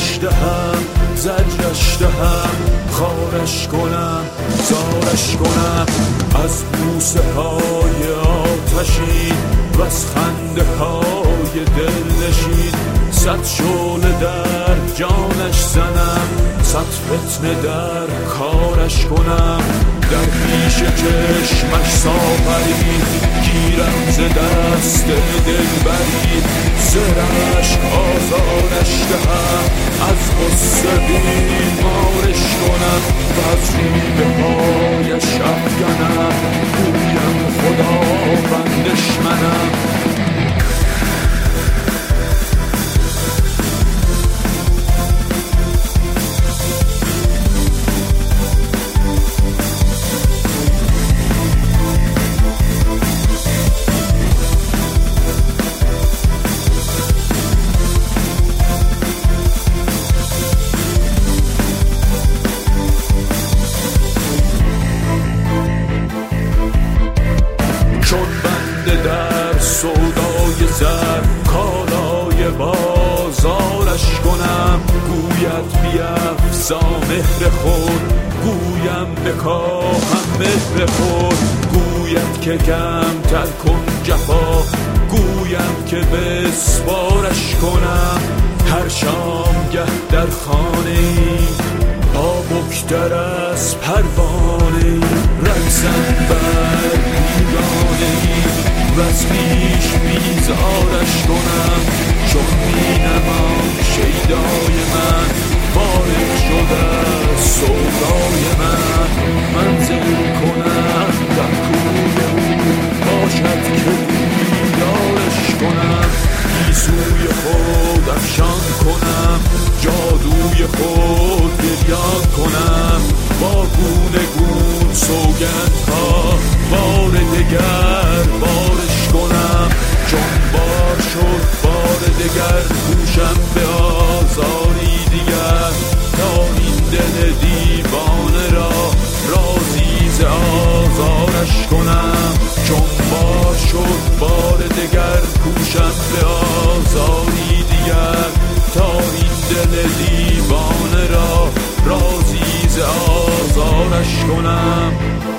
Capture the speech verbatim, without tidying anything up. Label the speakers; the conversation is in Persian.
Speaker 1: آبش دهم زجرش دهم خارش کنم زارش کنم از بوسه های آتشین و از خنده های دلنشین صد شعله در جانش زنم صد فتنه در کارش کنم در پیش چشمش ساغری گیرم ز دست دلبری زرش آزارش دهم از غصه بیمارش کنم و از روی پایش افکنم گویم خداوندش منم سودای زر کالای بازارش کنم گوید بیفزا مهر خود گویم بکاهم مهر خود گوید که کمتر کن جفا گویم که بسپارش کنم هر شامگه در خانه ای آبکتر از پروانه ای رقصم بر دیوانه ای و از پیش بیزارش کنم چون بینم شیدای من فارغ شده از سودای من منزل کنم در کوی او باشد که دیدارش کنم گیسوی خود افشان کنم جادوی خود گریان کنم با گونه گون سوگندها بار دگر بارش کنم چون بار شد بار دگر کوشم به آزاری دیگر تا این دل دیوانه را رازی ز آزارش کنم چون بار شد بار دگر کوشم به آزاری دیگر تا این دل دیوانه را رازی ز آزارش کنم